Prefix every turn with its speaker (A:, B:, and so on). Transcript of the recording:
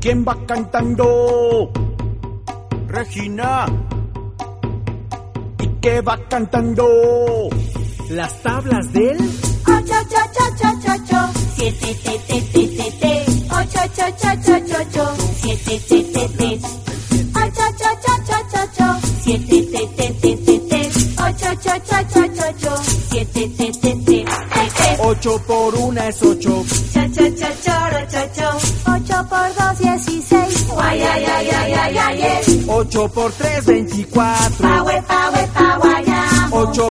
A: ¿Quién va cantando? Regina. ¿Y qué va cantando? Las tablas del
B: 8, 8, 8, 8, 8, 7, te, te, te, te, te. 8, 8, 8, 8, 8, 7, te, te, te. 8, 8, 8, 8, 8, 7, te, te, te, te, te. 8, 8, 8, 8, 8, 7, te, te, te, te.
A: 8 por 1 es 8.
B: Cha, cha, cha, choro, cho, cho. 8 por 2, 16. Guay, ay, ay, ay, ay, ay, ay.
A: 8 por 3, 24.
B: Pa, we, pa, we, pa, guayamo.
A: 8